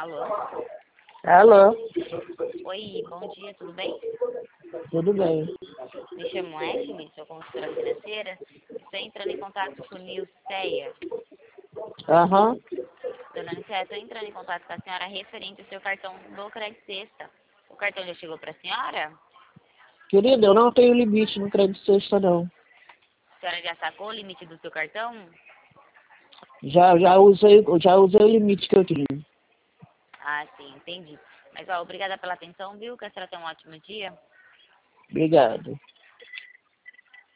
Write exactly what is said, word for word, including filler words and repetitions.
Alô? Alô? Oi, bom dia, tudo bem? Tudo bem. Me chamo Ashley, sou consultora financeira. Estou entrando em contato com o Nilceia. Aham. Dona Nilceia, estou entrando em contato com a senhora referente ao seu cartão do Crédito Sexta. O cartão já chegou para a senhora? Querida, eu não tenho limite no crédito sexta, não. A senhora já sacou o limite do seu cartão? Já, já, usei, já usei o limite que eu tinha. Ah, sim, entendi. Mas, ó, obrigada pela atenção, viu? Que a senhora tenha um ótimo dia. Obrigado.